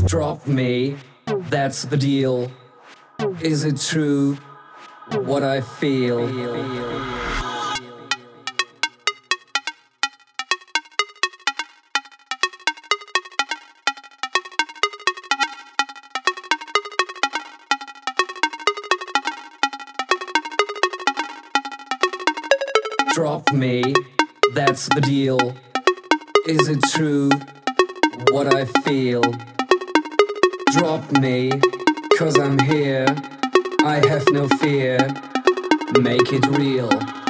Drop me, that's the deal. Is it true what I feel? Drop me, that's the deal. Is it true what I feel? Drop me, 'cause I'm here. I have no fear. Make it real.